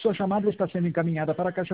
Sua chamada está sendo encaminhada para a caixa